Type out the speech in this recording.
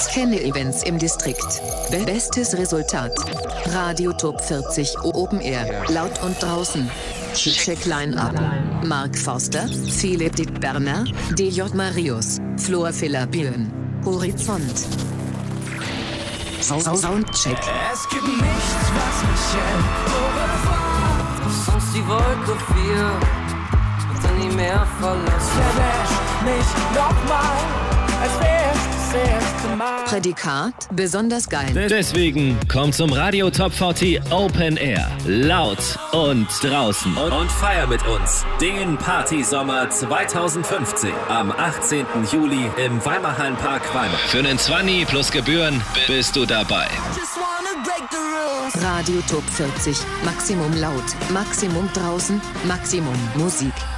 Scanne Events im Distrikt. Bestes Resultat. Radio Top 40 Open Air. Laut und draußen. Check Line-Up. Mark Forster, Philipp Dick Berner, DJ Marius, Flor Björn. Horizont. Soundcheck. Es gibt nichts, was mich hält. Lass uns die Wolke 4 und dann nie mehr verlassen. Verwäsch mich nochmal, als wär's das erste Mal. Prädikat besonders geil. Deswegen kommt zum Radio Top 40 Open Air. Laut und draußen. Und feier mit uns den Partysommer 2015 am 18. Juli im Weimarhallenpark Weimar. Für einen 20 plus Gebühren bist du dabei. Radio Top 40. Maximum laut, Maximum draußen, Maximum Musik.